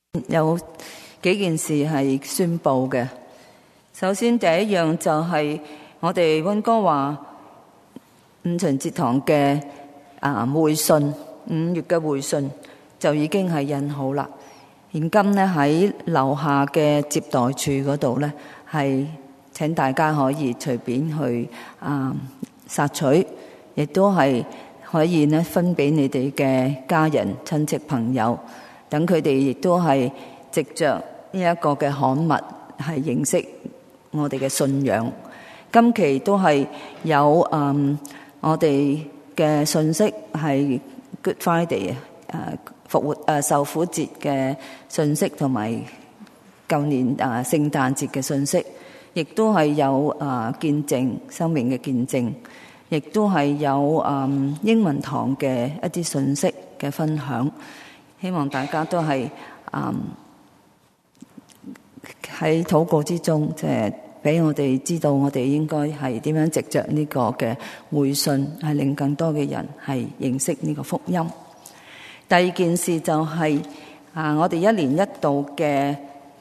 有幾件事係宣布嘅。首先第一樣就係我哋溫哥華五旬節堂嘅會信，5月嘅會信就已經係印好啦。現今呢喺樓下嘅接待處嗰度呢，係請大家可以隨便去索取，亦都係可以呢分俾你哋嘅家人、親戚、朋友，等佢哋亦都係藉着呢一個嘅刊物係認識我哋嘅信仰。今期都係有我哋嘅信息係 Good Friday 復活受苦節嘅信息，同埋舊年聖誕節嘅信息，亦都係有見證生命嘅見證，亦都係有英文堂嘅一啲信息嘅分享。希望大家都係喺禱告之中，即係俾我哋知道我哋應該係點樣藉着呢個嘅會信，係令更多嘅人係認識呢個福音。第二件事就係我哋1年1度嘅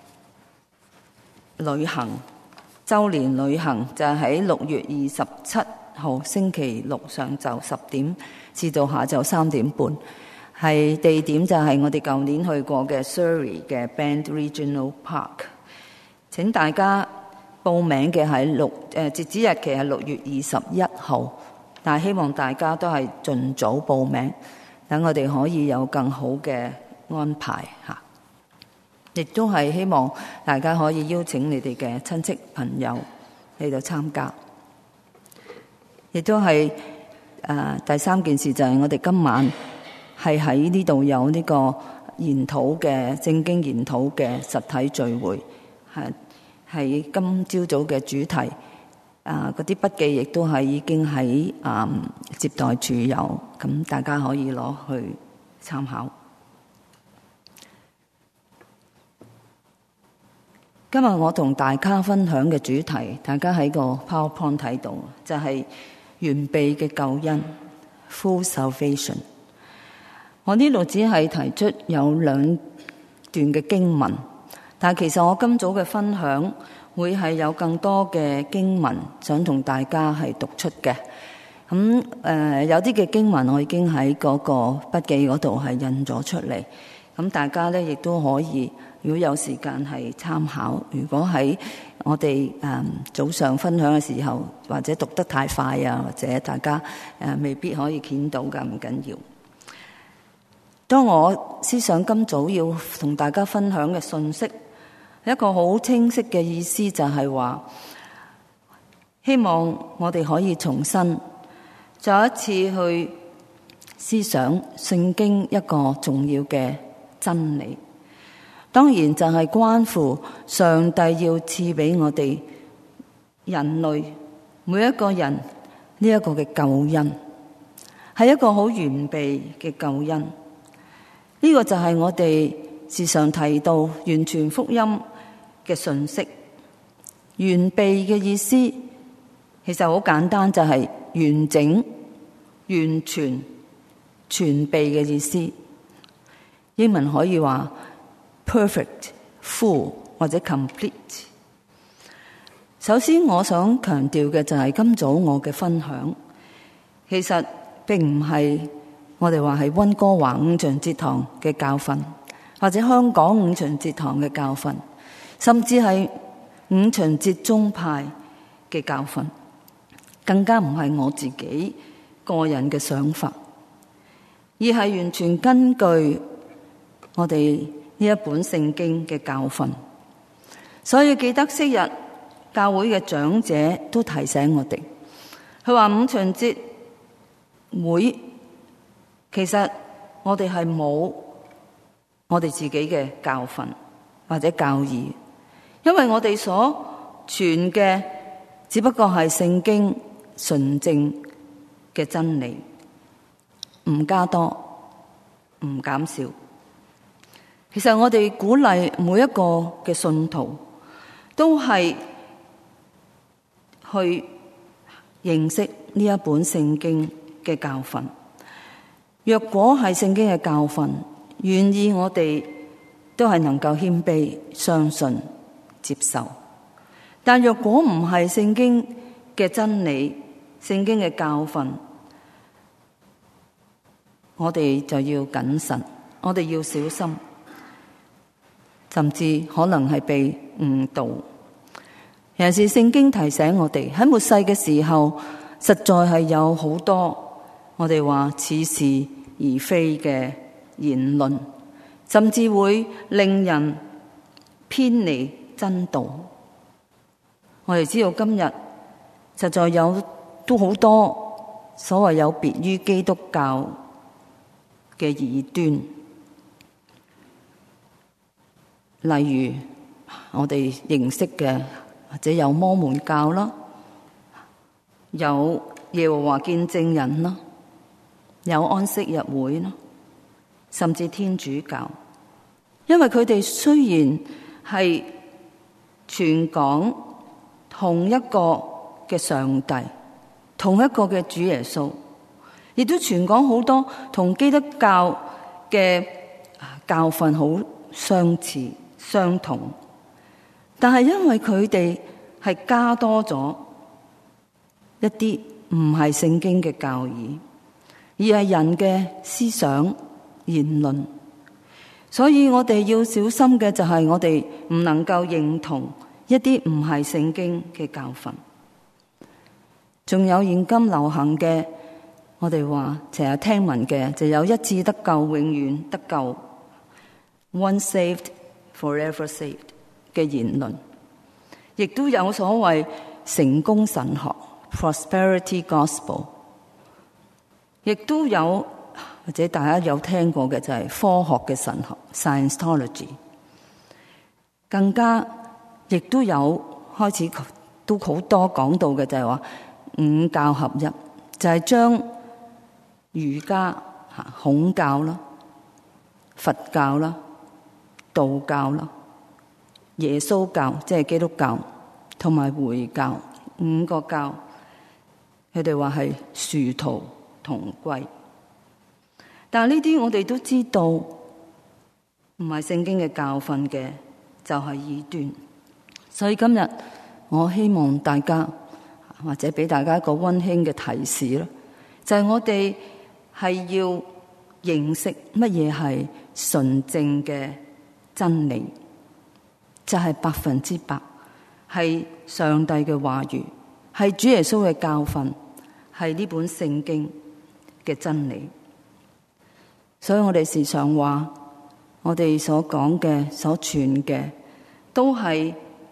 旅行週年旅行，就喺6月27號星期六上晝10點至到下晝3點半，係地點就係我哋舊年去過嘅 Surrey 嘅 Band Regional Park。請大家報名嘅係截止日期係6月21號，但係希望大家都係盡早報名，等我哋可以有更好嘅安排嚇。亦都係希望大家可以邀請你哋嘅親戚朋友嚟到參加。亦都係第三件事就係我哋今晚係喺呢度有呢個研討嘅聖經研討嘅實體聚會，係今朝早嘅主題。嗰啲筆記亦都係已經喺接待處有，咁大家可以攞去參考。今日我同大家分享嘅主題，大家喺個 PowerPoint 睇到，就係完備嘅救恩 Full Salvation。我呢度只係提出有2段嘅經文，但係其實我今早嘅分享會係有更多嘅經文想同大家係讀出嘅。咁有啲嘅經文我已經喺嗰個筆記嗰度係印咗出嚟，咁大家咧亦都可以，如果有時間係參考。如果喺我哋早上分享嘅時候，或者讀得太快啊，或者大家未必可以見到㗎，唔緊要。當我思想今早要同大家分享嘅信息，一個好清晰嘅意思就係話，希望我哋可以重新再一次去思想聖經一個重要嘅真理。當然就係關乎上帝要賜俾我哋人類每一個人呢一個嘅救恩，係一個好完備嘅救恩。呢個就係我哋時常提到完全福音嘅信息。完備嘅意思其實好簡單，就係完整、完全、全備嘅意思。英文可以話 perfect、full 或者 complete。首先我想強調嘅就係今早我嘅分享，其實並唔係我哋話係溫哥華五旬節堂嘅教訓，或者香港五旬節堂嘅教訓，甚至係五旬節宗派嘅教訓，更加唔係我自己個人嘅想法，而係完全根據我哋呢一本聖經嘅教訓。所以記得昔日教會嘅長者都提醒我哋，佢話五旬節會其實我哋係冇我哋自己嘅教訓或者教義，因為我哋所傳嘅只不過係聖經純正嘅真理，唔加多唔減少。其實我哋鼓勵每一個嘅信徒都係去認識呢一本聖經嘅教訓。若果係聖經嘅教訓，願意我哋都係能夠謙卑、相信、接受。但若果唔係聖經嘅真理、聖經嘅教訓，我哋就要謹慎，我哋要小心，甚至可能係被誤導。尤其是聖經提醒我哋喺末世嘅時候，實在係有好多我哋話似是而非嘅言論，甚至會令人偏離真道。我哋知道今日實在有都好多所謂有別於基督教嘅異端，例如我哋認識嘅，或者有摩門教啦，有耶和華見證人啦，有安息日會啦，甚至天主教。因為佢哋雖然係傳講同一個嘅上帝，同一個嘅主耶穌，亦都傳講好多同基督教嘅教訓好相似相同，但係因為佢哋係加多咗一啲唔係聖經嘅教義，而係人嘅思想言論，所以我哋要小心嘅就係我哋唔能夠認同一啲唔係聖經嘅教訓。仲有現今流行嘅，我哋話成日聽聞嘅，就有一次得救永遠得救 ，One saved forever saved 嘅言論，亦都有所謂成功神學 prosperity gospel， 亦都有或者大家有聽過嘅就係科學嘅神學 Scientology， 更加亦都有開始都好多講到嘅就係話五教合一，就係將儒家、孔教啦、佛教啦、道教啦、耶穌教即係基督教同埋回教五個教，佢哋話係殊途同歸。但係呢啲我哋都知道唔係聖經嘅教訓嘅，就係異端。所以今日我希望大家或者俾大家一個溫馨嘅提示啦，就係我哋係要認識乜嘢係純正嘅真理，就係100%係上帝嘅話語，係主耶穌嘅教訓，係呢本聖經嘅真理。所以我哋時常話，我哋所講嘅、所傳嘅，都係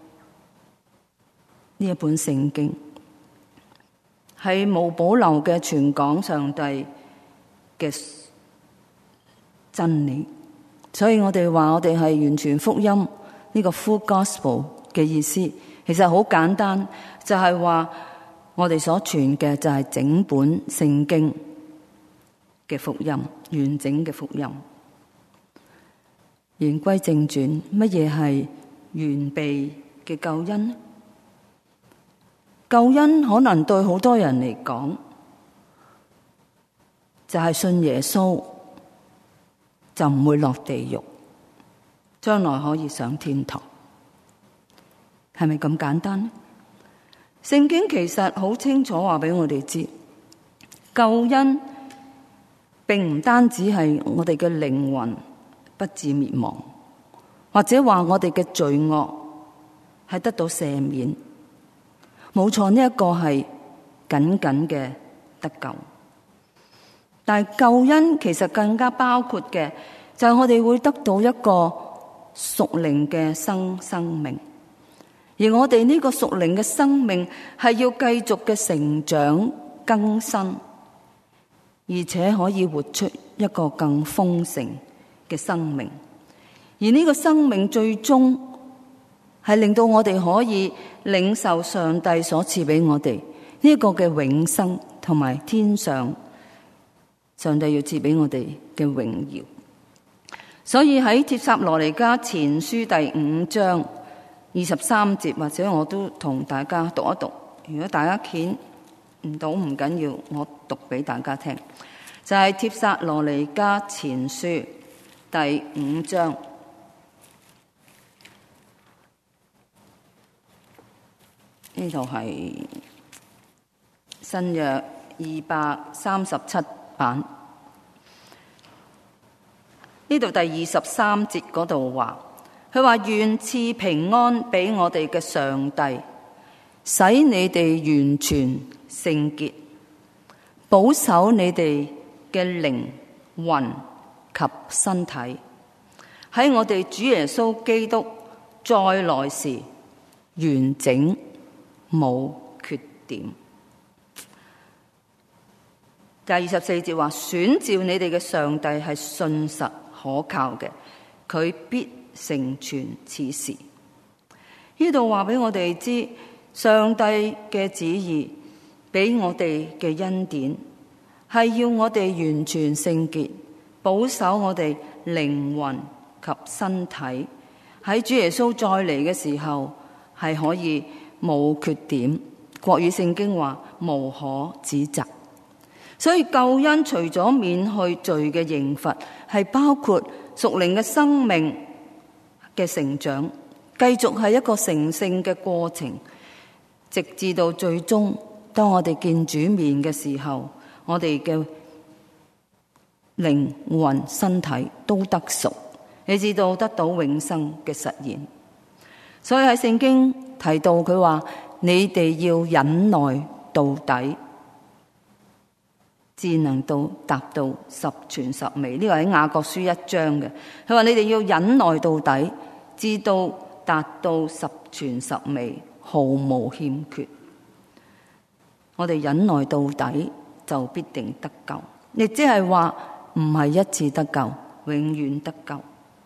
呢一本聖經，係無保留嘅傳講上帝嘅真理。所以我哋話我哋係完全福音，呢個 full gospel 嘅意思，其實好簡單，就係話我哋所傳嘅就係整本聖經嘅福音，完整嘅福音。言歸正傳，乜嘢係完備嘅救恩呢？救恩可能對好多人嚟講，就係信耶穌就唔會落地獄，將來可以上天堂，係咪咁簡單呢？聖經其實好清楚話俾我哋知，救恩並唔單止係我哋嘅靈魂不致滅亡，或者話我哋嘅罪惡係得到赦免。冇錯，呢一個係僅僅嘅得救，但係救恩其實更加包括嘅就係我哋會得到一個屬靈嘅生命，而我哋呢個屬靈嘅生命係要繼續嘅成長更新，而且可以活出一個更豐盛嘅生命，而呢個生命最終係令到我哋可以領受上帝所賜俾我哋呢一個嘅永生，同埋天上上帝要賜俾我哋嘅榮耀。所以喺帖撒羅尼迦前書第5章23節，或者我都同大家讀一讀，如果大家見唔到唔緊要，我讀俾大家聽，就係帖撒羅尼迦前書第5章呢度係新約237版。呢度第23節嗰度話，佢話願賜平安俾我哋嘅上帝，使你哋完全聖潔，保守你哋嘅靈魂及身體，喺我哋主耶穌基督再來時完整冇缺點。第24節話，選召你哋嘅上帝係信實可靠嘅，佢必成全此事。呢度話俾我哋知，上帝嘅旨意俾我哋嘅恩典係要我哋完全聖潔，保守我哋靈魂及身體，喺主耶穌再嚟嘅時候係可以冇缺點。國語聖經話無可指責。所以救恩除咗免去罪嘅刑罰，係包括屬靈嘅生命嘅成長，繼續係一個成聖嘅過程，直至到最終當我哋見主面嘅時候，我哋嘅靈魂身體都得贖，以至到得到永生嘅實現。所以喺聖經提到佢話，你哋要忍耐到底，至能達到十全十美。呢個喺雅各書1章嘅。佢話你哋要忍耐到底，至到達到十全十美，毫無欠缺。我哋忍耐到底就必定得救，亦即係話唔係一次得救，永遠得救。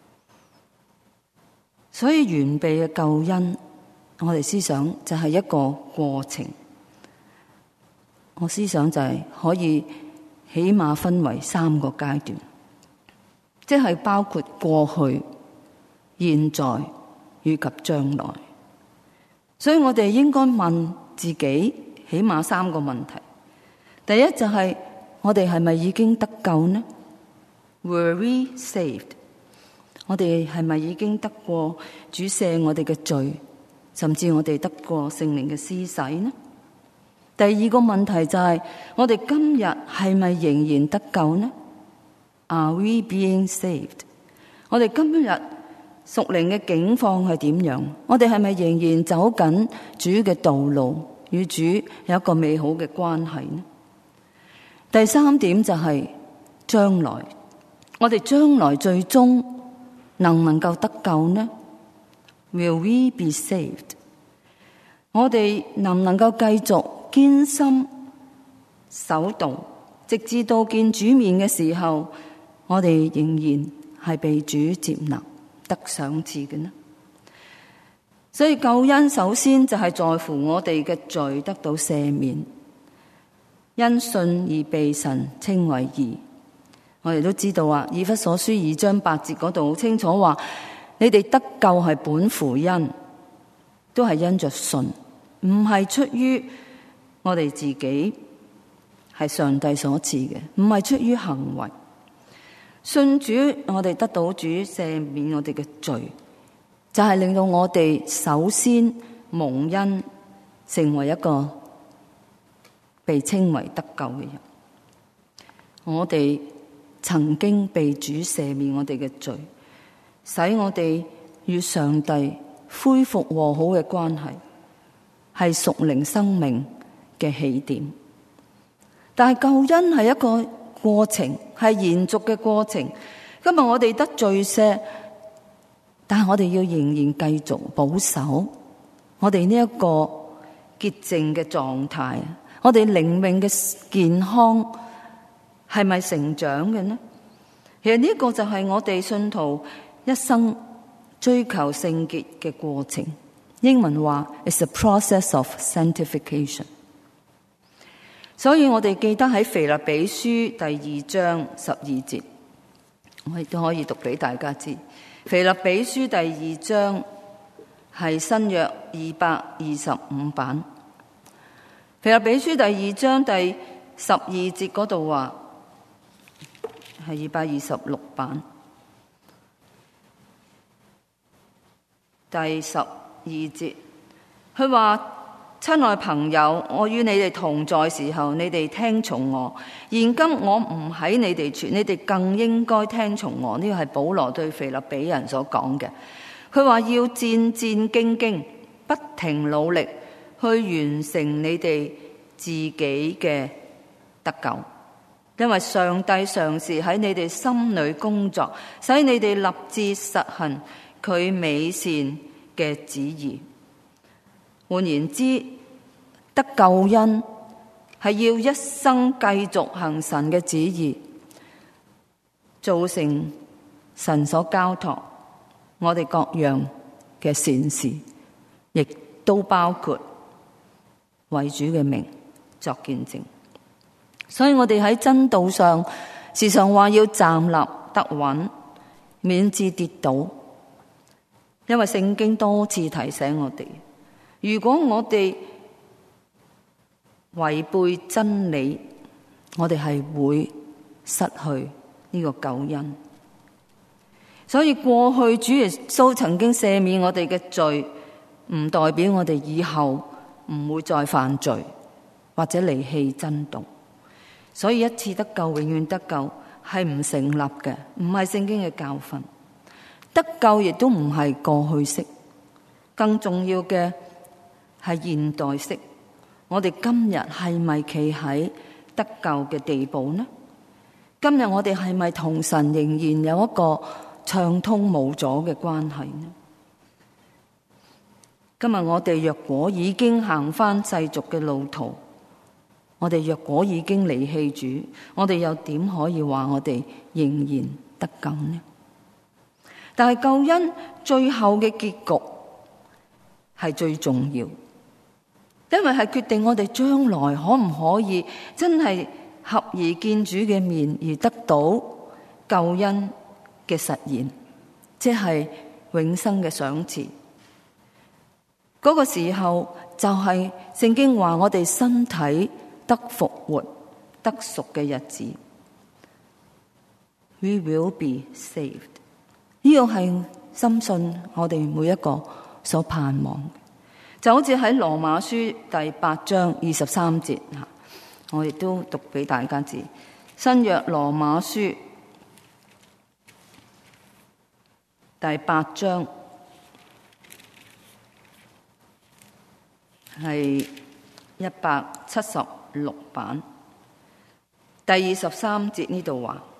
所以完備嘅救恩，我哋思想就係一個過程。我思想就係可以起碼分為3個階段，即係包括過去、現在以及將來。所以我哋應該問自己起碼3個問題。第一就係我哋係咪已經得救呢？ Were we saved？ 我哋係咪已經得過主赦我哋嘅罪，甚至我哋得過聖靈嘅施洗呢？第二個問題就係我哋今日係咪仍然得救呢？ Are we being saved？ 我哋今日屬靈嘅境況係點樣？我哋係咪仍然走緊主嘅道路，與主有一個美好嘅關係呢？第3點就係將來，我哋將來最終能唔能夠得救呢？ Will we be saved？ 我哋能唔能夠繼續堅心守道，直至到見主面嘅時候，我哋仍然係被主接納得賞賜嘅呢？所以救恩首先就係在乎我哋嘅罪得到赦免，因信而被神稱為義。我哋都知道啊，以弗所書2章8節嗰度好清楚話，你哋得救係本乎恩，都係因着信，唔係出於我哋自己，係上帝所賜嘅，唔係出於行為。信主，我哋得到主赦免我哋嘅罪，就係令到我哋首先蒙恩，成為一個被稱為得救嘅人。我哋曾經被主赦免我哋嘅罪，使我哋與上帝恢復和好嘅關係，係屬靈生命嘅起點。但係救恩係一個過程，係延續嘅過程。今日我哋得罪赦，但係我哋要仍然繼續保守我哋呢一個潔淨嘅狀態，我哋靈命嘅健康係咪成長嘅呢？其實呢個就係我哋信徒一生追求聖潔嘅過程。英文話 It's a process of sanctification。所以我哋記得喺腓立比書第2章12節，我亦都可以讀俾大家知。腓立比書第2章係新約225版。腓立比書第2章第12節嗰度話係226版。第12節佢話， 親愛朋友，我與你哋同在時候，你哋聽從我。現今我唔喺你哋處，你哋更應該聽從我。呢個係保羅對腓立比人所講嘅。佢話要戰戰兢兢，不停努力去完成你哋自己嘅得救，因為上帝常時喺你哋心裏工作，使你哋立志實行佢美善嘅旨意。換言之，得救恩係要一生繼續行神嘅旨意，做成神所交託我哋各樣嘅善事，亦都包括為主嘅名作見證。所以我哋喺真道上時常話要站立得穩，免致跌倒。因為聖經多次提醒我哋，如果我哋違背真理，我哋係會失去呢個救恩。所以過去主耶穌曾經赦免我哋嘅罪，唔代表我哋以後唔會再犯罪或者離棄真道。所以一次得救永遠得救係唔成立嘅，唔係聖經嘅教訓。得救亦都唔係過去式，更重要嘅係現代式。我哋今日係咪企喺得救嘅地步呢？今日我哋係咪同神仍然有一個暢通無阻嘅關係呢？今日我哋若果已經行返世俗嘅路途，我哋若果已經離棄主，我哋又點可以話我哋仍然得救呢？但係救恩最後嘅結局係最重要，因為係決定我哋將來可唔可以真係合而見主嘅面而得到救恩嘅實現，即係永生嘅賞賜。嗰個時候就係聖經話我哋身體得復活得贖嘅日子。We will be saved。呢個係深信我哋每一個所盼望嘅，就好似喺羅馬書第8章23節，我亦都讀俾大家知。新約羅馬書第8章係176版第23節，呢度話，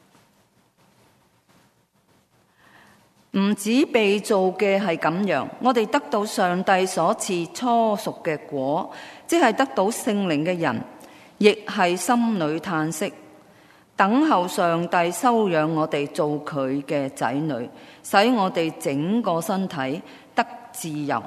唔止被造嘅係咁樣，我哋得到上帝所賜初熟嘅果，即係得到聖靈嘅人，亦係心裏嘆息，等候上帝收養我哋做佢嘅仔女，使我哋整個身體得自由。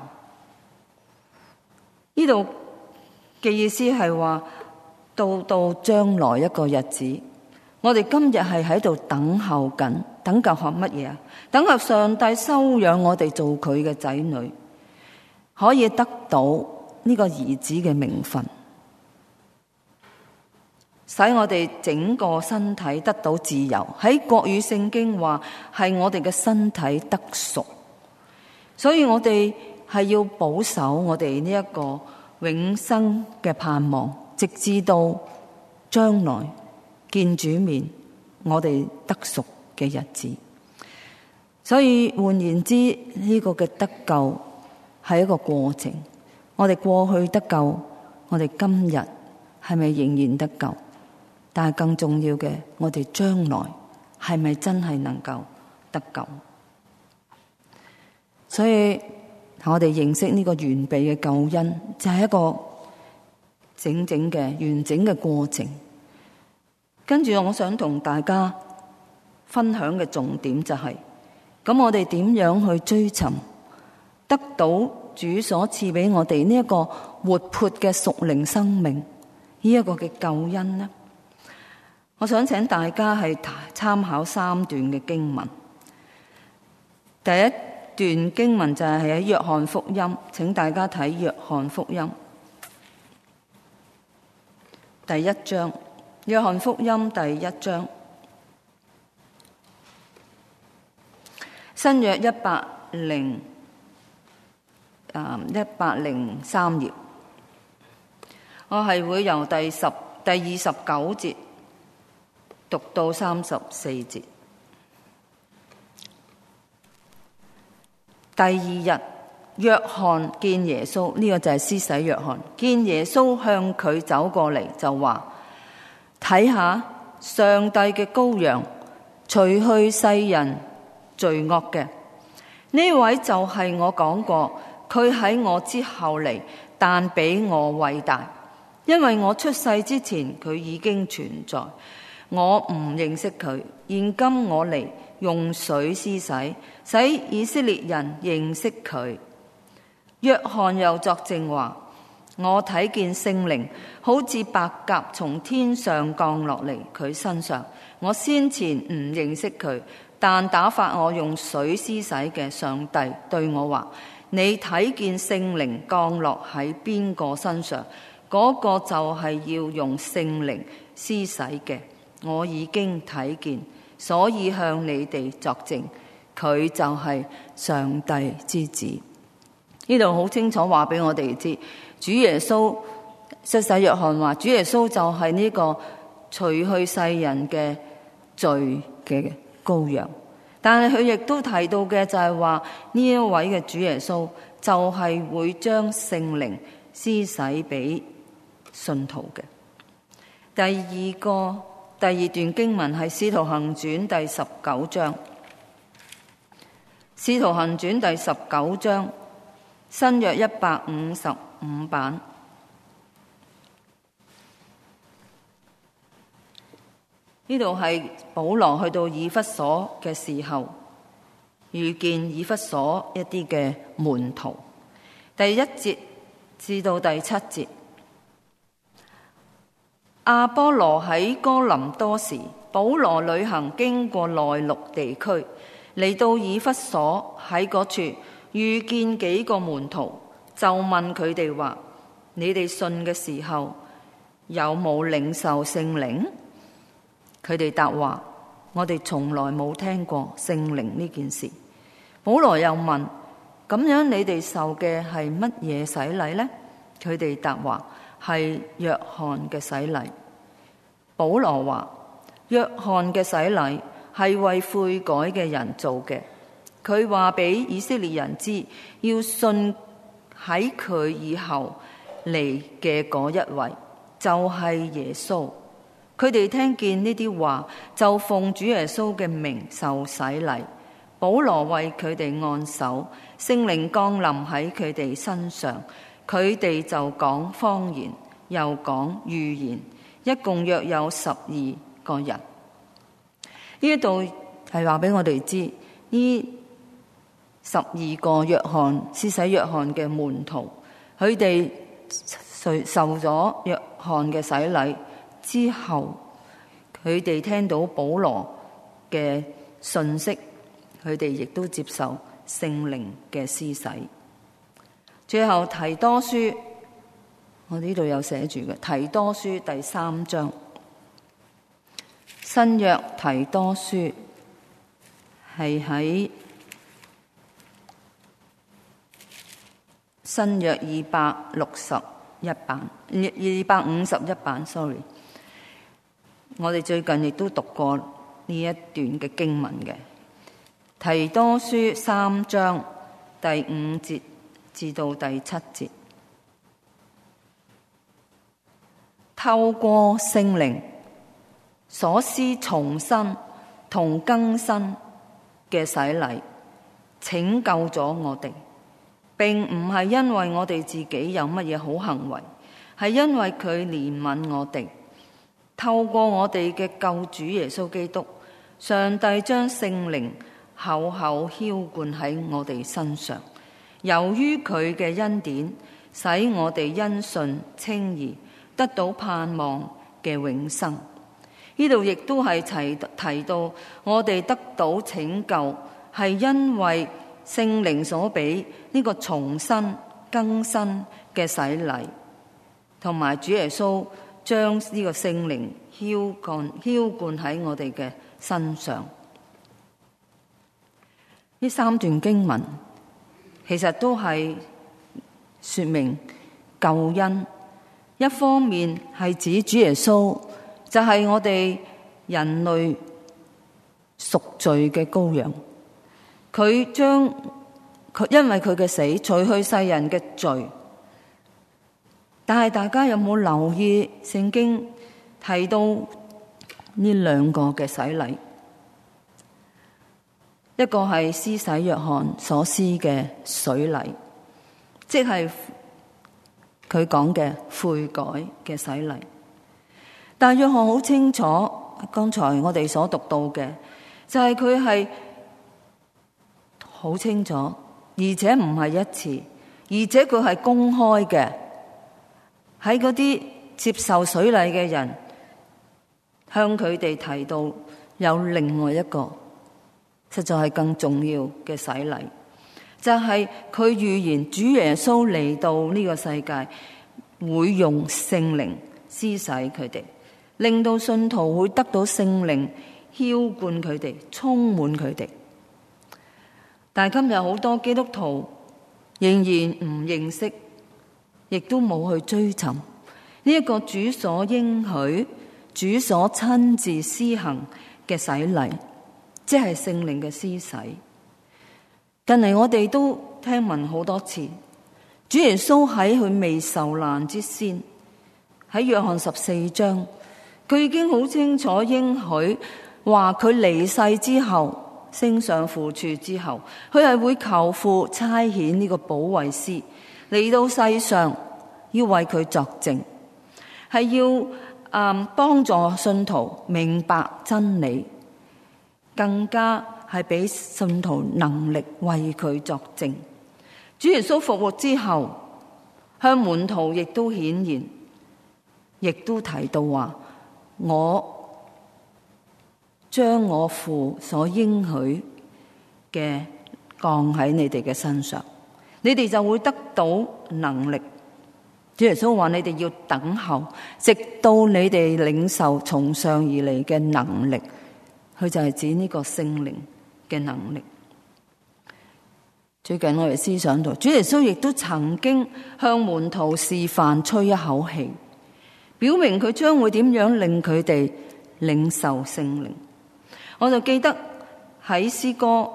呢度嘅意思係話，到將來一個日子，我哋今日係喺度等候緊，等候乜嘢啊？等候上帝收養我哋做佢嘅仔女，可以得到呢個兒子嘅名分，使我哋整個身體得到自由。喺國語聖經話係我哋嘅身體得贖，所以我哋係要保守我哋呢一個永生嘅盼望，直至到將來見主面，我哋得贖嘅日子。所以換言之，呢個嘅得救係一個過程。我哋過去得救，我哋今日係咪仍然得救？但係更重要嘅，我哋將來係咪真係能夠得救？所以我哋認識呢個完備嘅救恩，就係一個整整嘅完整嘅過程。跟住我想同大家分享嘅重點就係，咁我哋點樣去追尋得到主所賜俾我哋呢一個活潑嘅屬靈生命，呢一個嘅救恩呢？我想請大家係參考3段嘅經文。第一段經文就係喺約翰福音，請大家睇約翰福音第1章。約翰福音第1章，新約103頁。 我係會由第29節讀到34節。第二日，約翰見耶穌，呢個就係施洗約翰，見耶穌向佢走過嚟，就話：睇下上帝嘅羔羊，除去世人罪惡嘅。呢位就係我講過，佢喺我之後嚟，但比我偉大，因為我出世之前佢已經存在。我唔認識佢，現今我嚟用水施洗，使以色列人認識佢。約翰又作證話：我睇見聖靈好似白鴿從天上降落嚟佢身上，我先前唔認識佢，但打發我用水施洗嘅上帝對我話：你睇見聖靈降落喺邊個身上，嗰個就係要用聖靈施洗嘅。我已經睇見，所以向你哋作證，佢就係上帝之子。呢度好清楚話俾我哋知，主耶穌，施洗約翰話主耶穌就係呢個除去世人嘅罪嘅羔羊。但係佢亦都提到嘅就係話呢一位嘅主耶穌就係會將聖靈施洗俾信徒嘅。第二段經文係《使徒行傳》第19章，《使徒行傳》第19章，新約155版。呢度係保羅去到以弗所嘅時候，遇見以弗所一啲嘅門徒。第1節至到第7節。亞波羅喺哥林多時，保羅旅行經過內陸地區，嚟到以弗所，喺嗰處遇見幾個門徒，就問佢哋話：你哋信嘅時候有冇領受聖靈？佢哋答話：我哋從來冇聽過聖靈呢件事。保羅又問：咁樣你哋受嘅係乜嘢洗禮呢？佢哋答話：係約翰嘅洗禮。保羅話：約翰嘅洗禮係為悔改嘅人做嘅。佢話俾以色列人知，要信喺佢以後嚟嘅嗰一位，就係耶穌。佢哋聽見呢啲話，就奉主耶穌嘅名受洗禮。保羅為佢哋按手，聖靈降臨喺佢哋身上，佢哋就講方言，又講預言，一共約有12個人。呢度係話俾我哋知，呢12個施洗約翰嘅門徒，佢哋受咗約翰嘅洗禮之後，佢哋聽到保羅嘅信息，佢哋亦都接受聖靈嘅施洗。最後提多書，我呢度有寫住嘅，提多書第3章，新約提多書係喺新約251版，251版 ，sorry。我哋最近亦都讀過呢一段嘅經文嘅，提多書3章第5節至到第7節。透過聖靈所施重生同更新嘅洗禮，拯救咗我哋，並唔係因為我哋自己有乜嘢好行為，係因為佢憐憫我哋。透過我哋嘅救主耶穌基督，上帝將聖靈厚厚澆灌喺我哋身上。由於佢嘅恩典，使我哋因信稱義，得到盼望嘅永生。呢度亦都係提到我哋得到拯救，係因為聖靈所俾呢個重新更新嘅洗禮，同埋主耶穌將呢個聖靈澆灌喺我哋嘅身上。呢3段經文其實都係說明救恩， 一方面係指主耶穌就係我哋人類贖罪嘅羔羊，佢因為佢嘅死除去世人嘅罪。但係大家有冇留意聖經提到呢兩個嘅洗禮？一個係施洗約翰所施嘅水禮，即係佢講嘅悔改嘅洗禮。但約翰好清楚，剛才我哋所讀到嘅就係佢係好清楚，而且唔係一次，而且佢係公開嘅，喺嗰啲接受水禮嘅人向佢哋提到有另外一個實在係更重要嘅洗禮，就係佢預言主耶穌嚟到呢個世界會用聖靈施洗佢哋，令到信徒會得到聖靈澆灌佢哋，充滿佢哋。但係今日好多基督徒仍然唔認識，亦都冇去追尋呢一個主所應許、主所親自施行嘅洗禮，即係聖靈嘅施洗。近嚟我哋都聽聞好多次，主耶穌喺佢未受難之先，喺約翰14章，佢已經好清楚應許話佢離世之後，升上父處之後，佢係會求父差遣呢個保惠師嚟到世上，要為佢作證，係要幫助信徒明白真理，更加係俾信徒能力為佢作證。主耶穌復活之後，向門徒亦都顯現，亦都提到話，我將我父所應許嘅降喺你哋嘅身上，你哋就會得到能力。主耶穌話你哋要等候，直到你哋領受從上而嚟嘅能力。佢就係指呢個聖靈嘅能力。最近我哋思想到，主耶穌亦都曾經向門徒示範吹一口氣，表明佢將會點樣令佢哋領受聖靈。我就記得喺詩歌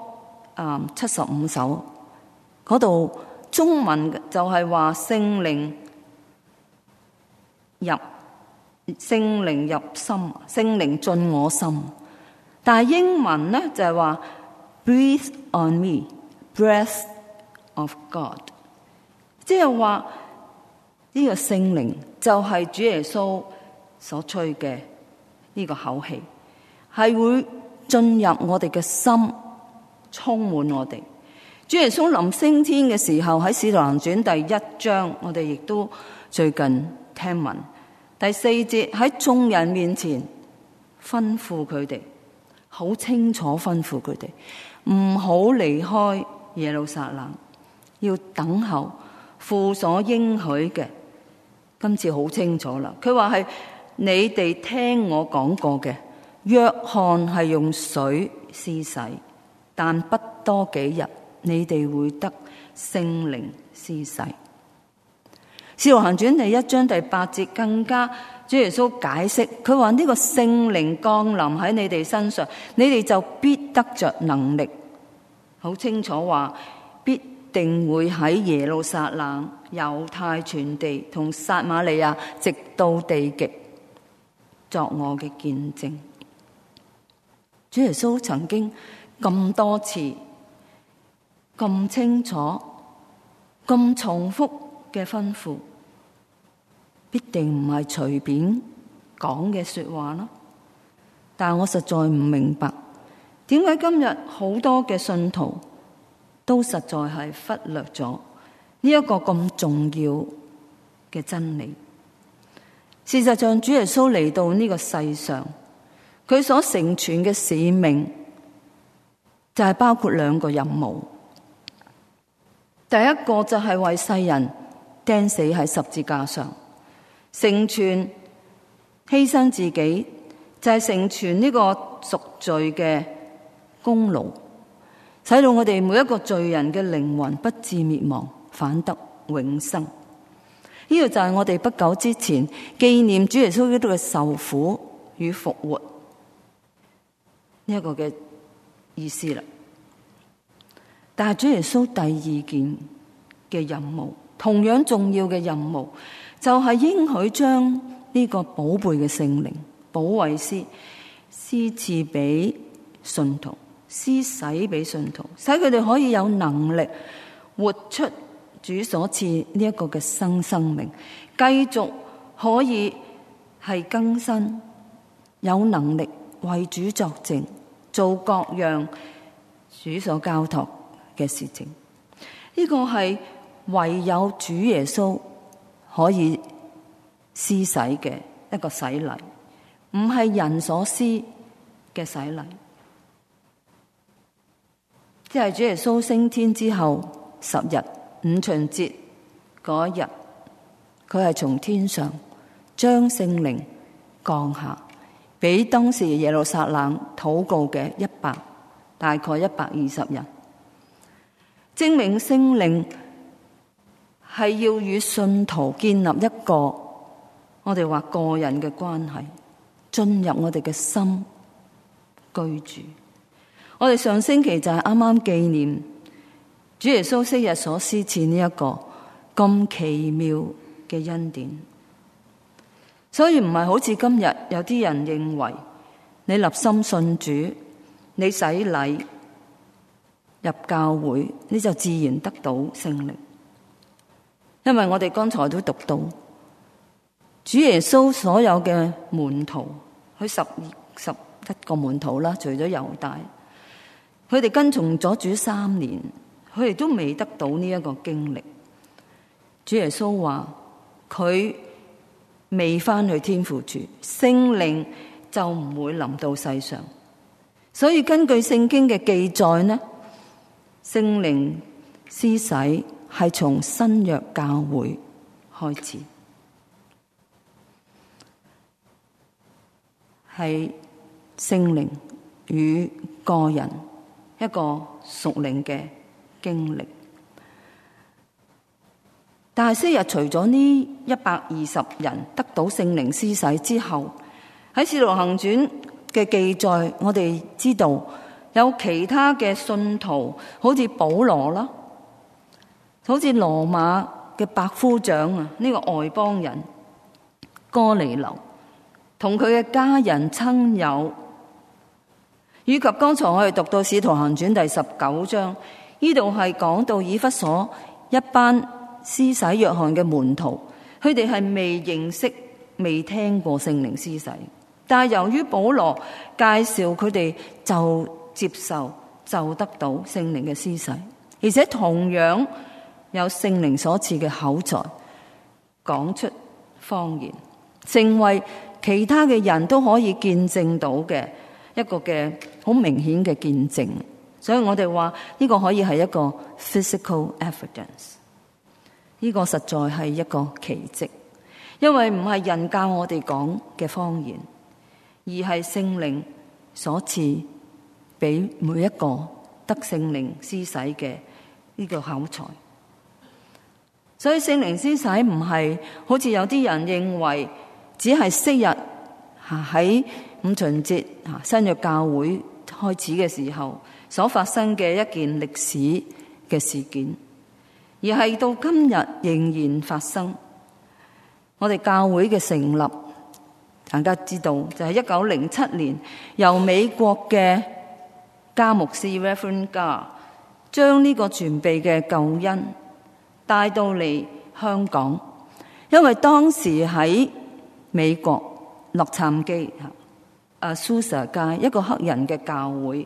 75首嗰度，中文就係話聖靈入心，聖靈進我心。但係英文呢就係話 breathe on me, breath of God， 即係話呢個聖靈就係主耶穌所吹嘅呢個口氣，係會進入我哋嘅心，充滿我哋。主耶穌臨升天嘅時候，喺《使徒行傳》第1章，我哋亦都最近聽聞第4節，喺眾人面前吩咐佢哋，好清楚吩咐佢哋唔好離開耶路撒冷，要等候父所應許嘅。今次好清楚啦，佢話係你哋聽我講過嘅，約翰係用水施洗，但不多幾日，你哋會得聖靈施洗。使徒行傳第1章第8節更加，主耶穌解釋，佢話呢個聖靈降臨喺你哋身上，你哋就必得着能力。好清楚話，必定會喺耶路撒冷、猶太全地同撒瑪利亞，直到地極，作我嘅見證。主耶穌曾經咁多次、咁清楚、咁重複嘅吩咐，必定唔係隨便講嘅說話啦。但我實在唔明白，點解今日好多嘅信徒都實在係忽略咗呢一個咁重要嘅真理。事實上，主耶穌嚟到呢個世上，佢所成全嘅使命就係包括2個任務。第一個就係為世人釘死喺十字架上，成全犧牲自己，就係成全呢個贖罪嘅功勞，使到我哋每一個罪人嘅靈魂不致滅亡，反得永生。 呢個就係我哋不久之前紀念主耶穌基督嘅受苦與復活呢一個嘅意思啦。但係主耶穌第二件嘅任務，同樣重要嘅任務，就係應許將呢個寶貝嘅聖靈、保惠師施賜俾信徒，施洗俾信徒，使佢哋可以有能力活出主所賜呢一個嘅新生命，繼續可以係更新，有能力為主作證，做各樣主所交託嘅事情。呢個係唯有主耶穌可以施洗嘅一個洗禮，唔係人所施嘅洗禮。即係主耶穌升天之後10日，五旬節嗰一日，佢係從天上將聖靈降下，俾當時耶路撒冷禱告嘅大概120人，證明聖靈係要與信徒建立一個我哋話個人嘅關係，進入我哋嘅心居住。我哋上星期就係啱啱紀念主耶穌昔日所施賜呢一個咁奇妙嘅恩典，所以唔係好似今日有啲人認為你立心信主，你洗禮入教會，你就自然得到聖靈。因為我哋剛才都讀到主耶穌所有嘅門徒，佢11個門徒啦，除咗猶大，佢哋跟從咗主3年，佢哋都未得到呢一個經歷。主耶穌話佢未翻去天父處，聖靈就唔會臨到世上。所以根據聖經嘅記載呢，聖靈施洗係從新約教會開始，係聖靈與個人一個屬靈嘅經歷。但係昔日除咗呢120人得到聖靈施洗之後，喺使徒行傳嘅記載，我哋知道有其他嘅信徒，好似保羅啦，好似羅馬嘅百夫長啊，呢個外邦人哥尼流，同佢嘅家人親友，以及剛才我哋讀到使徒行傳第19章，呢度係講到以弗所一班施洗約翰嘅門徒，佢哋係未認識、未聽過聖靈施洗，但係由於保羅介紹佢哋，就接受，就得到聖靈嘅施洗，而且同樣有聖靈所賜嘅口才，講出方言，成為其他嘅人都可以見證到嘅一個嘅好明顯嘅見證。所以我哋話呢個可以係一個 physical evidence， 呢個實在係一個奇蹟，因為唔係人教我哋講嘅方言，而係聖靈所賜俾每一個得聖靈施洗嘅呢個口才。所以聖靈施洗唔係好似有啲人認為只係昔日喺五旬節新約教會開始嘅時候所發生嘅一件歷史嘅事件，而係到今日仍然發生。我哋教會嘅成立，大家知道就係1907年由美國嘅加牧師 Reverend Gar 將呢個全備嘅救恩帶到嚟香港，因為當時喺美國洛杉磯Azusa 街一個黑人嘅教會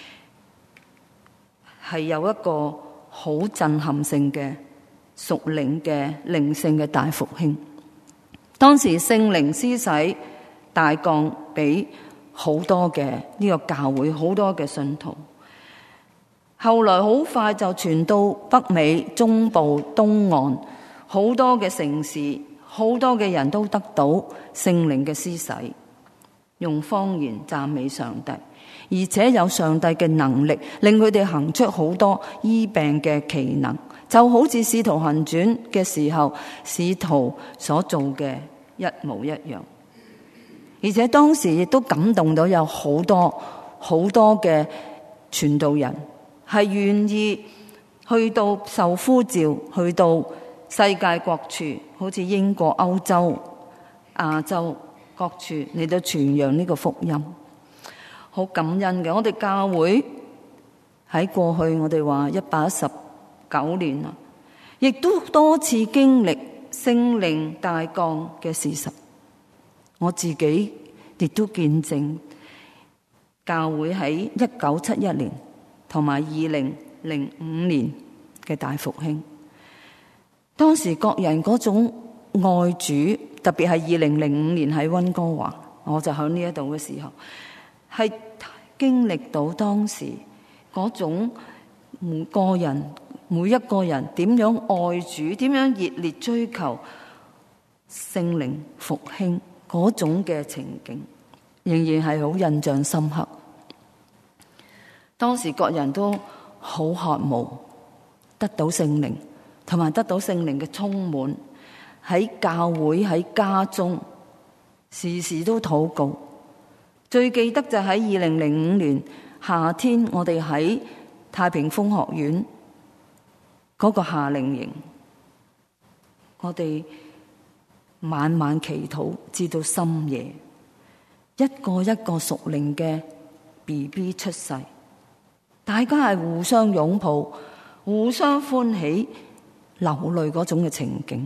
係有一個好震撼性嘅屬靈嘅靈性嘅大復興。當時聖靈施洗大降俾好多嘅呢個教會，好多嘅信徒。後來好快就傳到北美、中部、東岸，好多嘅城市，好多嘅人都得到聖靈嘅施洗，用方言讚美上帝，而且有上帝嘅能力，令佢哋行出好多醫病嘅奇能， 就好似使徒行傳嘅時候，使徒所做嘅一模一樣。而且當時亦都感動到有好多嘅傳道人係願意去到受呼召，去到世界各處，好似英國、歐洲、亞洲各處嚟到傳揚呢個福音。好感恩嘅，我哋教會喺過去我哋話119年啦，亦都多次經歷聖靈大降嘅事實。我自己亦都見證教會喺1971年同埋2005年嘅大復興。當時各人嗰種愛主，特別係2005年喺溫哥華，我就喺呢一度嘅時候，係經歷到當時嗰種每一個人點樣愛主，點樣熱烈追求聖靈復興嗰種嘅情景，仍然係好印象深刻。當時各人都好渴慕得到聖靈，同埋得到聖靈嘅充滿，喺教會喺家中時時都禱告。最記得就喺2005年夏天，我哋喺太平風學院嗰個夏令營，我哋晚晚祈禱至到深夜，一個一個屬靈嘅 BB 出世，大家係互相擁抱、互相歡喜、流淚嗰種嘅情景。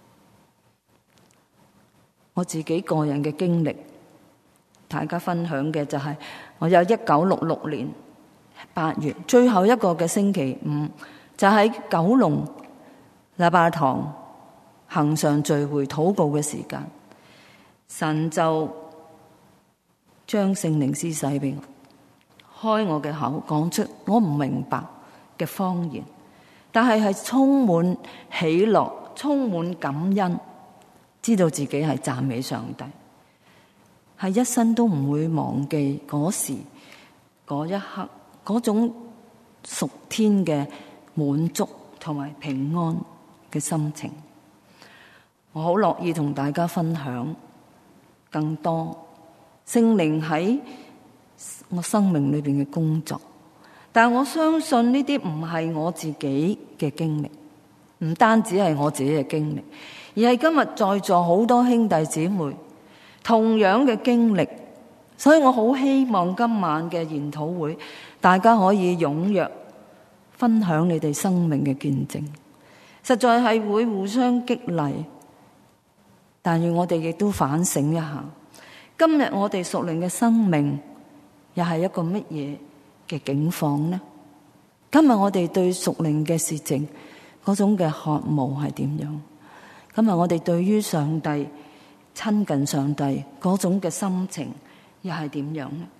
我自己個人嘅經歷，大家分享嘅就係我有1966年8月最後一個嘅星期五，就喺九龍禮拜堂恆常聚會禱告嘅時間，神就將聖靈施洗俾我，開我嘅口講出我唔明白嘅方言，但係充滿喜樂、充滿感恩，知道自己係讚美上帝，係一生都唔會忘記嗰時嗰一刻嗰種屬天嘅滿足同埋平安嘅心情。我好樂意同大家分享更多聖靈喺我生命裏邊嘅工作，但我相信呢啲唔係我自己嘅經歷，唔單止係我自己嘅經歷，而係今日在座好多兄弟姊妹同樣嘅經歷。所以我好希望今晚嘅研討會，大家可以踴躍分享你哋生命嘅見證，實在係會互相激勵。但願我哋亦都反省一下，今日我哋屬靈嘅生命又係一個乜嘢嘅境況呢？今日我哋對屬靈嘅事情嗰種嘅渴慕係點樣？今日我哋對於上帝親近上帝嗰種嘅心情又係點樣呢？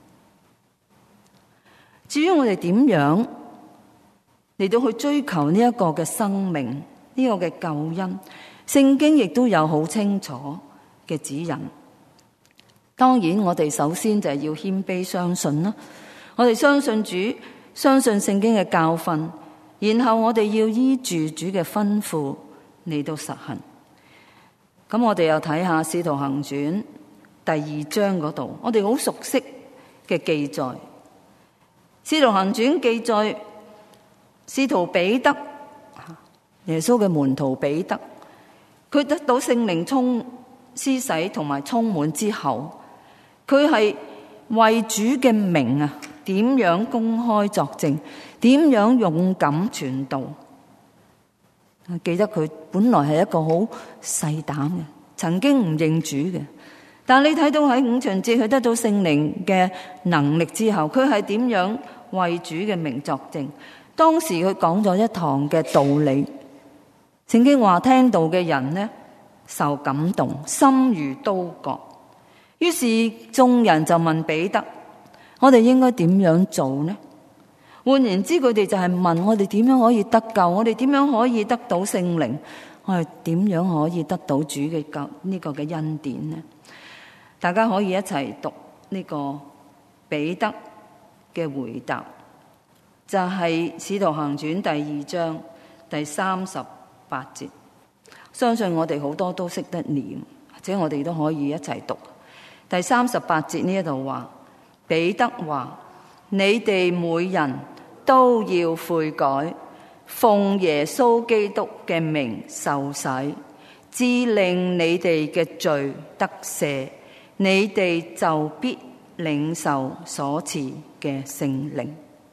至於我哋點樣嚟到去追求呢一個嘅生命，呢個嘅救恩，聖經亦都有好清楚嘅指引。當然我哋首先就係要謙卑相信啦，我哋相信主，相信聖經嘅教訓，然後我哋要依住主嘅吩咐嚟到實行。咁我哋又睇下《使徒行傳》第2章嗰度，我哋好熟悉嘅記載。《使徒行傳》記載，使徒彼得，耶穌嘅門徒彼得，佢得到聖靈施洗同埋充滿之後，佢係為主嘅名啊，點樣公開作證，點樣勇敢傳道。記得佢本來係一個好細膽嘅，曾經唔認主嘅，但你睇到喺五旬節佢得到聖靈嘅能力之後，佢係點樣為主嘅名作證。當時佢講咗一堂嘅道理，聖經話聽到嘅人呢，受感動，心如刀割。於是眾人就問彼得：我哋應該點樣做呢？換言之，佢哋就係問我哋點樣可以得救，我哋點樣可以得到聖靈，我哋點樣可以得到主嘅救呢個嘅恩典呢？大家可以一齊讀呢個彼得嘅回答，就係《使徒行傳》第2章第38節，相信我哋好多都識得念，或者我哋都可以一齊讀。第38節呢一度話，彼得話：你哋每人都要悔改，奉耶穌基督嘅名受洗，致令你哋嘅罪得赦，你哋就必領受所賜嘅聖靈。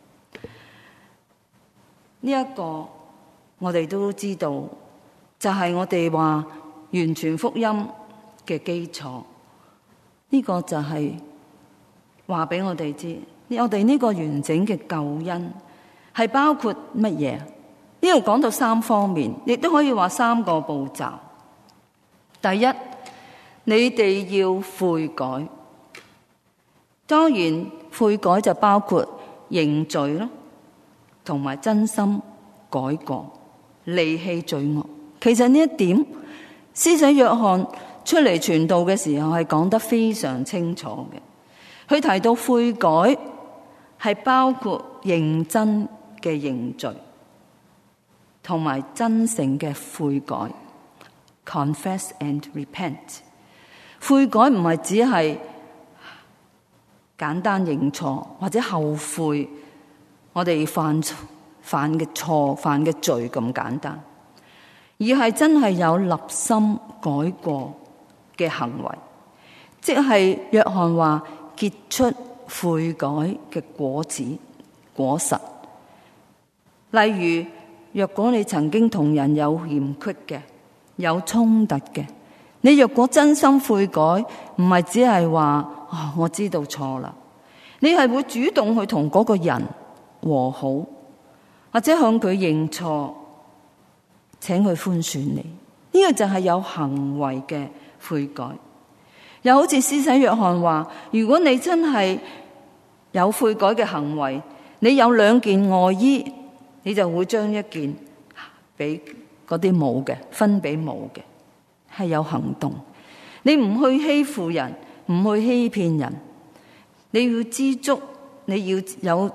呢一個我哋都知道，就係我哋話完全福音嘅基礎。呢個就係話俾我哋知，我哋呢個完整嘅救恩係包括乜嘢？呢度講到3方面，亦都可以話3個步驟。第一，你哋要悔改。當然悔改就包括認罪咯，同埋真心改過，離棄罪惡。其實呢一點，施洗約翰出嚟傳道嘅時候係講得非常清楚嘅。佢提到悔改係包括認真嘅認罪，同埋真誠嘅悔改 ，confess and repent。悔改唔係只係簡單認錯或者後悔我哋犯嘅錯、犯嘅罪咁簡單，而係真係有立心改過嘅行為，即係約翰話結出悔改嘅果子、果實。例如，若果你曾經同人有嫌隙嘅、有衝突嘅，你若果真心悔改，唔係只係話我知道錯啦，你係會主動去同嗰個人和好，或者向佢認錯，請佢寬恕你。呢個就係有行為嘅悔改。又好似施洗約翰話，如果你真係有悔改嘅行為，你有2件外衣，你就會將1件俾嗰啲冇嘅，分俾冇嘅，係有行動。你唔去欺負人，唔去欺騙人，你要知足，你要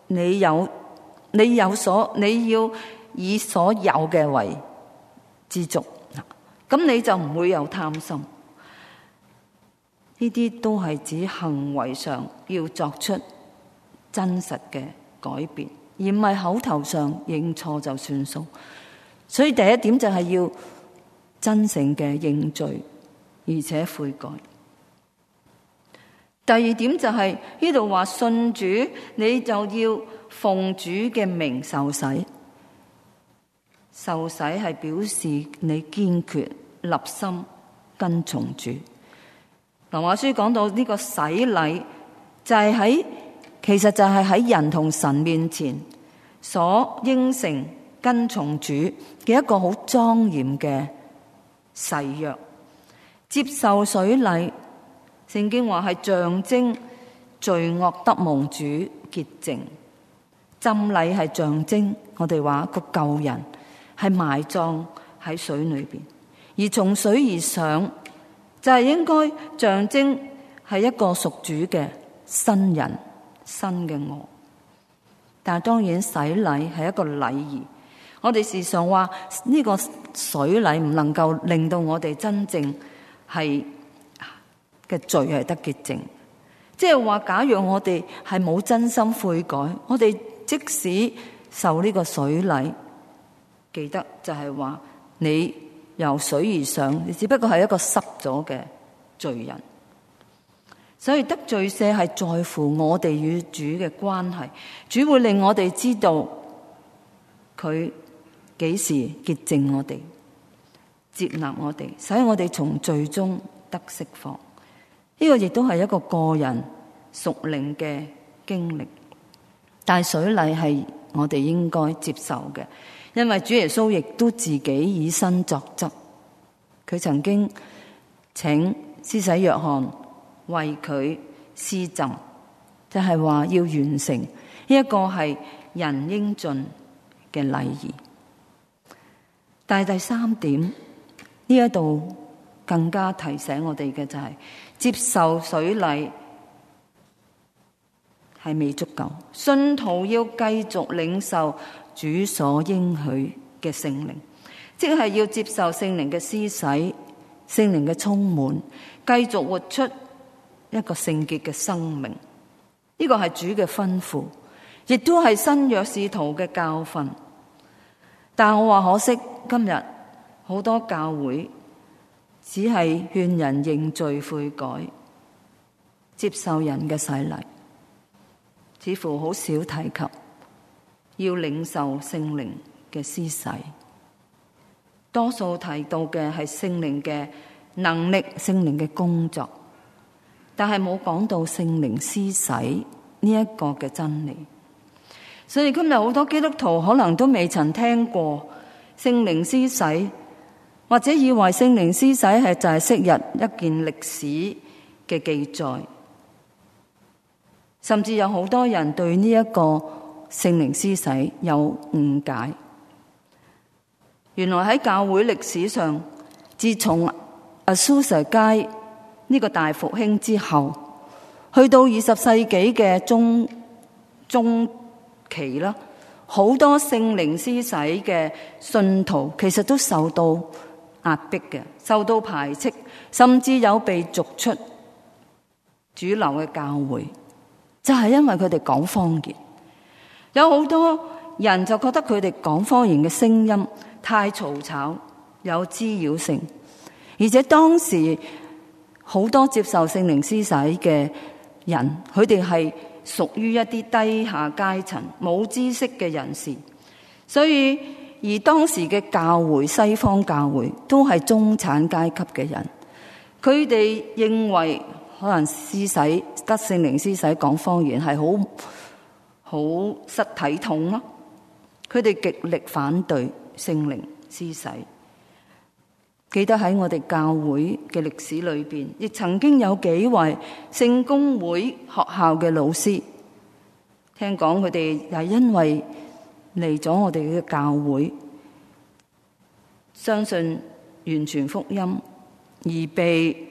以所有嘅為知足，咁你就唔會有貪心。呢啲都係指行為上要作出真實嘅改變，而唔係口頭上認錯就算數。所以第一點就係要真誠嘅認罪，而且悔改。第二點就係呢度話信主，你就要奉主嘅名受洗。受洗係表示你堅決立心跟從主。羅馬書講到呢個洗禮就係其實就係喺人同神面前所應承跟從主嘅一個好莊嚴嘅誓約。接受水禮，聖經話係象徵罪惡得蒙主潔淨。浸禮係象徵我哋話個舊人係埋葬喺水裏邊，而從水而上就係應該象徵係一個屬主嘅新人、新嘅我。但係當然洗禮係一個禮儀，我哋時常話呢個水禮唔能夠令到我哋真正係嘅罪係得潔淨。即係話假如我哋係冇真心悔改，我哋即使受呢個水禮，記得就係話你由水而上，你只不過係一個濕咗嘅罪人。所以得罪赦係在乎我哋與主嘅關係，主會令我哋知道佢幾時潔淨我哋，接納我哋，使我哋從罪中得釋放。呢個亦都係一個個人屬靈嘅經歷，但係水禮係我哋應該接受嘅，因為主耶穌亦都自己以身作則。佢曾經請施洗約翰為佢施浸，就係話要完成呢一個係人應盡嘅禮儀。但係第3點呢一度更加提醒我哋嘅就係接受水禮係未足夠，信徒要繼續領受主所應許嘅聖靈，即係要接受聖靈嘅施洗、聖靈嘅充滿，繼續活出一個聖潔嘅生命。呢個係主嘅吩咐，亦都係新約使徒嘅教訓。但我話可惜，今日好多教會只係勸人認罪悔改，接受人嘅洗禮，似乎好少提及要領受聖靈嘅施洗。多數提到嘅係聖靈嘅能力、聖靈嘅工作，但係冇講到聖靈施洗呢一個嘅真理。所以今日好多基督徒可能都未曾聽過聖靈施洗，或者以為聖靈施洗係就係昔日一件歷史嘅記載，甚至有好多人對呢一個聖靈施洗有誤解。原來喺教會歷史上，自從阿蘇撒街呢個大復興之後，去到20世紀嘅中期啦，好多聖靈施洗嘅信徒其實都受到壓迫嘅，受到排斥，甚至有被逐出主流嘅教會，就係因為佢哋講方言。有好多人就覺得佢哋講方言嘅聲音太嘈吵，有滋擾性，而且當時好多接受聖靈施洗嘅人，佢哋係屬於一啲低下階層、冇知識嘅人士，所以而當時嘅教會，西方教會都係中產階級嘅人，佢哋認為可能施洗得聖靈施洗講方言係好失體統咯，佢哋極力反對聖靈施洗。記得喺我哋教會嘅歷史裏邊，亦曾經有幾位聖公會學校嘅老師，聽講佢哋係因為嚟咗我哋嘅教會，相信完全福音而被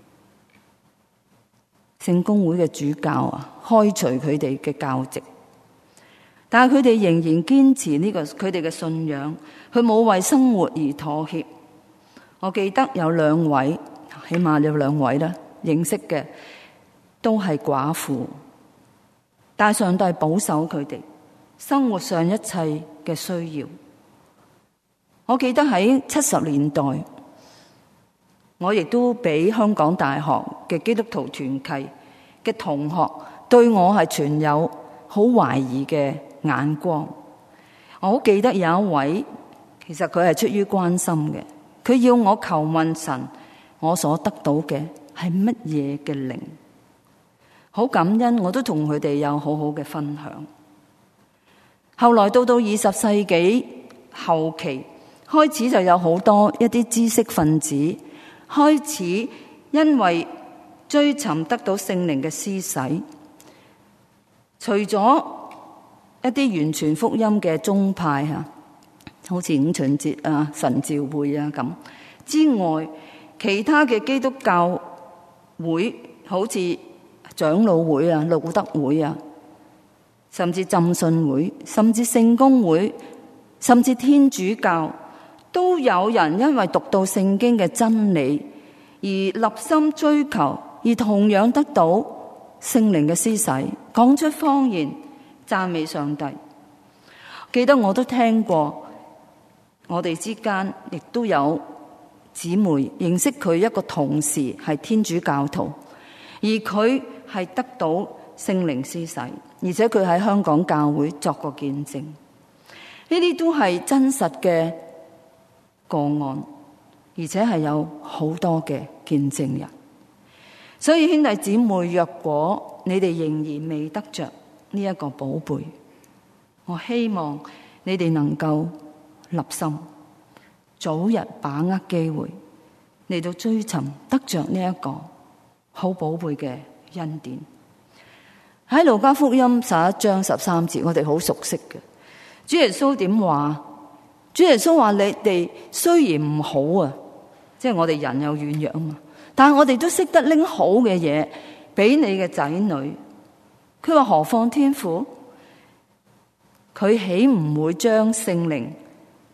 聖公會嘅主教開除佢哋嘅教籍。但係佢哋仍然堅持呢個佢哋嘅信仰，佢冇為生活而妥協。我記得有2位，起碼有2位啦，認識嘅都係寡婦，但上帝保守佢哋生活上一切嘅需要。我記得喺70年代，我亦都俾香港大學嘅基督徒團契嘅同學對我係存有好懷疑嘅眼光。我好記得有一位，其實佢係出於關心嘅，佢要我求問神，我所得到嘅係乜嘢嘅靈。好感恩，我都同佢哋有好好嘅分享。後來到20世紀後期，開始就有好多一啲知識分子開始因為追尋得到聖靈嘅施洗，除咗一啲完全福音嘅宗派好似五旬節神召會咁之外，其他嘅基督教會，好似長老會路德會甚至浸信會，甚至聖公會，甚至天主教，都有人因為讀到聖經嘅真理而立心追求，而同樣得到聖靈嘅施洗，講出方言，讚美上帝。記得我都聽過，我哋之間亦都有姊妹認識佢一個同事係天主教徒，而佢係得到聖靈施洗，而且佢喺香港教會作過見證。呢啲都係真實嘅個案，而且係有好多嘅見證人。所以兄弟姊妹，若果你哋仍然未得着呢一個寶貝，我希望你哋能夠立心，早日把握機會嚟到追尋得着呢一個好寶貝嘅恩典。喺路加福音11章13節，我哋好熟悉嘅。主耶穌點話？主耶穌話：你哋雖然唔好即係我哋人有軟弱嘛，但係我哋都識得拎好嘅嘢俾你嘅仔女。佢話何況天父？佢豈唔會將聖靈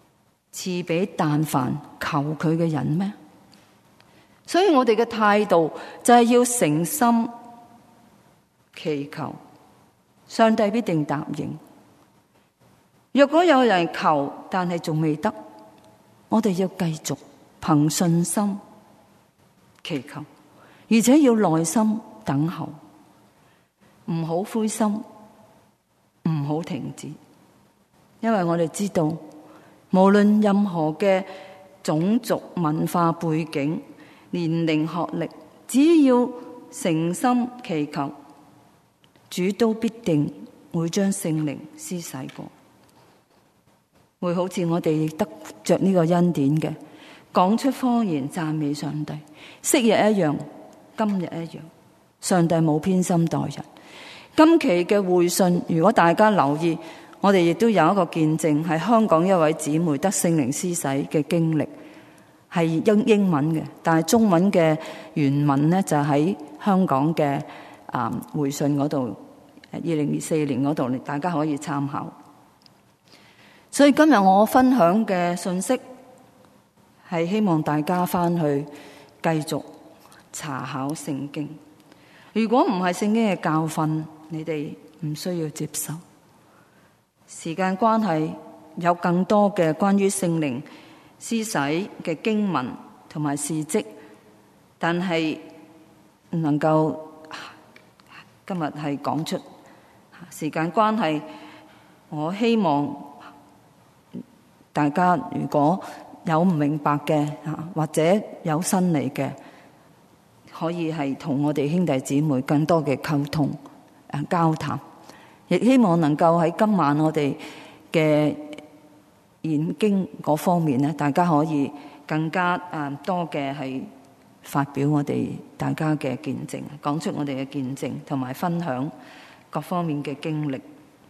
賜俾但凡求佢嘅人咩？所以我哋嘅態度就係要誠心祈求，上帝必定答應。若果有人求，但係仲未得，我哋要繼續憑信心祈求，而且要耐心等候，唔好灰心，唔好停止，因為我哋知道，無論任何嘅種族文化背景、年齡學歷，只要誠心祈求，主都必定會將聖靈施洗過，會好似我哋得着呢個恩典嘅，講出方言讚美上帝。昔日一樣，今日一樣，上帝冇偏心待人。今期嘅會訊，如果大家留意，我哋亦都有一個見證，係香港一位姊妹得聖靈施洗嘅經歷，係英文嘅，但係中文嘅原文呢，就喺香港嘅會訊嗰度，2024年嗰度，大家可以參考。所以今日我分享嘅信息係希望大家翻去繼續查考聖經。如果唔係聖經嘅教訓，你哋唔需要接受。時間關係，有更多嘅關於聖靈施洗嘅經文同埋事蹟，但係唔能夠今日係講出。時間關係，我希望大家如果有唔明白嘅，或者有新嚟嘅，可以係同我哋兄弟姊妹更多嘅溝通交談，亦希望能夠喺今晚我哋嘅研經嗰方面咧，大家可以更加多嘅係發表我哋大家嘅見證，講出我哋嘅見證，同埋分享各方面嘅經歷。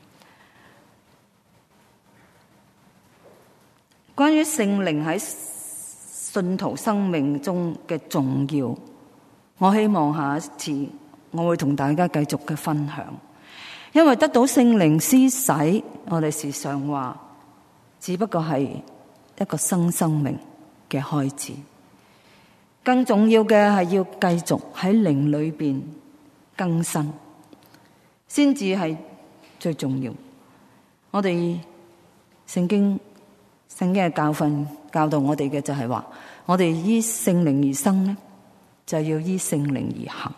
關於聖靈喺信徒生命中嘅重要，我希望下一次我會同大家繼續嘅分享。因為得到聖靈施洗，我哋時常話只不過係一個新生命嘅開始，更重要嘅係要繼續喺靈裏邊更新，先至係最重要。我哋聖經嘅教訓教導我哋嘅就係話，我哋依聖靈而生呢，就要依聖靈而行。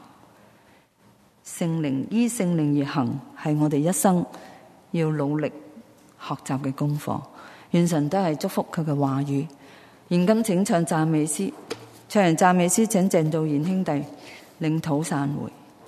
依聖靈而行係我哋一生要努力學習嘅功課。願神都係祝福佢嘅話語。現今請唱讚美詩，唱完讚美詩請鄭道賢兄弟領禱散會。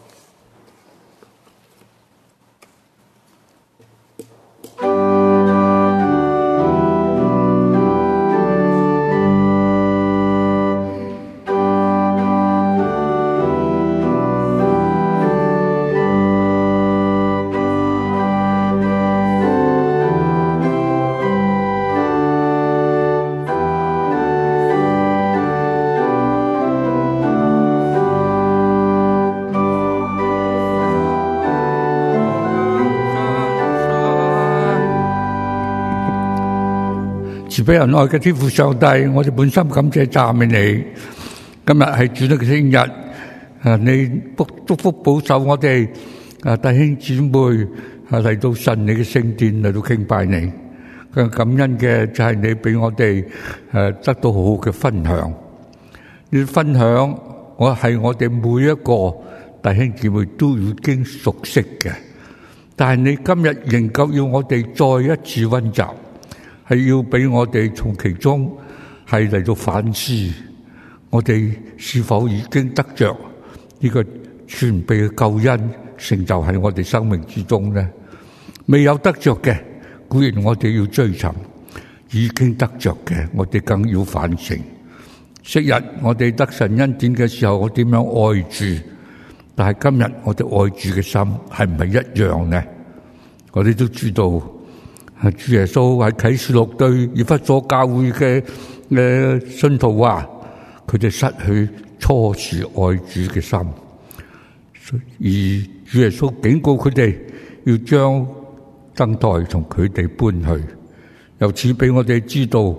慈悲仁愛嘅天父上帝，我哋本心感謝讚美你。今日係主日嘅聖日，你祝福保守我哋弟兄姊妹嚟到神你嘅聖殿嚟到敬拜你。更感恩嘅就係你俾我哋得到好好嘅分享。呢啲分享我哋每一個弟兄姊妹都已經熟悉嘅，但係你今日仍舊要我哋再一次溫習。係要俾我哋從其中係嚟到反思，我哋是否已經得着呢個全備嘅救恩成就喺我哋生命之中呢？未有得着嘅，固然我哋要追尋；已經得着嘅，我哋更要反省。昔日我哋得神恩典嘅時候，我點樣愛主？但係今日我哋愛主嘅心係唔係一樣呢？我哋都知道。主耶穌喺啟示錄對以弗所教會嘅信徒話，佢哋失去初時愛主嘅心，而主耶穌警告佢哋要將燈台同佢哋搬去。由此俾我哋知道，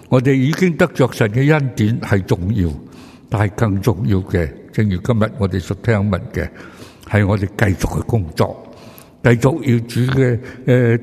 我哋已經得着神嘅恩典係重要，但係更重要嘅，正如今日我哋所聽聞嘅，係我哋繼續嘅工作，繼續要主嘅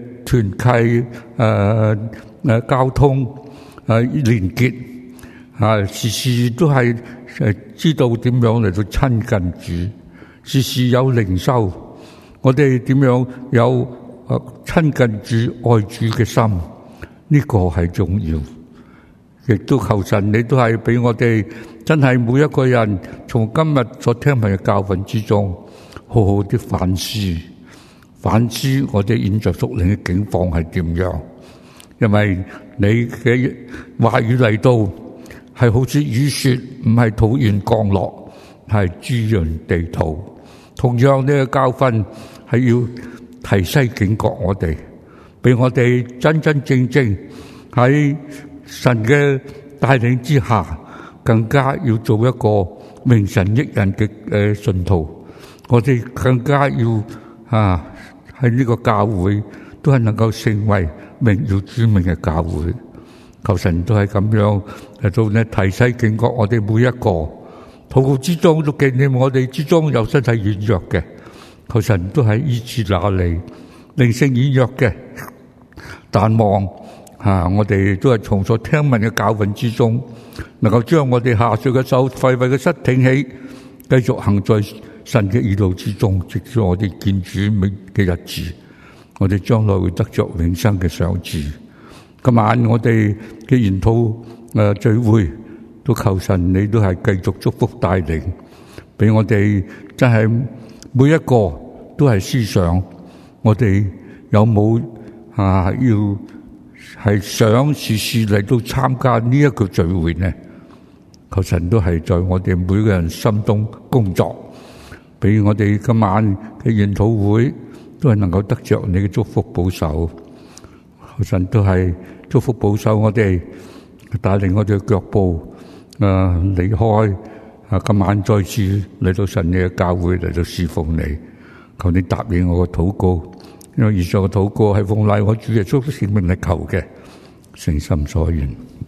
團契交通連結時時都係知道點樣嚟到親近主，時時有靈修，我哋點樣有親近主愛主嘅心，呢個係重要。亦都求神，你都係俾我哋真係每一個人從今日所聽聞嘅教訓之中，好好啲反思我哋現在屬靈嘅境況係點樣。因為你嘅話語嚟到係好似雨雪，唔係土原降落，係滋潤地土。同樣呢個教訓係要提醒警覺我哋，俾我哋真真正正喺神嘅帶領之下，更加要做一個明神益人嘅信徒。我哋更加要喺呢個教會都係能夠成為榮耀主名嘅教會。求神都係咁樣嚟到呢提醒警覺我哋每一個，禱告之中都紀念我哋之中有身體軟弱嘅，求神都係醫治那裏靈性軟弱嘅，但望我哋都係從所聽聞嘅教訓之中，能夠將我哋下垂嘅手、廢廢嘅膝挺起，繼續行在神嘅義路之中，直至我哋見主嘅日子，我哋將來會得着永生嘅賞賜。今晚我哋嘅研討聚會，都求神你都係繼續祝福帶領，俾我哋真係每一個都係思想，我哋有冇要係想時時嚟到參加呢一個聚會呢？求神都係在我哋每個人心中工作，俾我哋今晚嘅研討會都係能夠得着你嘅祝福保守。求神都係祝福保守我哋，帶領我哋嘅腳步離開今晚再次嚟到神你嘅教會嚟到侍奉你。求你答應我嘅禱告，因為以上嘅禱告係奉賴我主耶穌聖名嚟求嘅，誠心所願。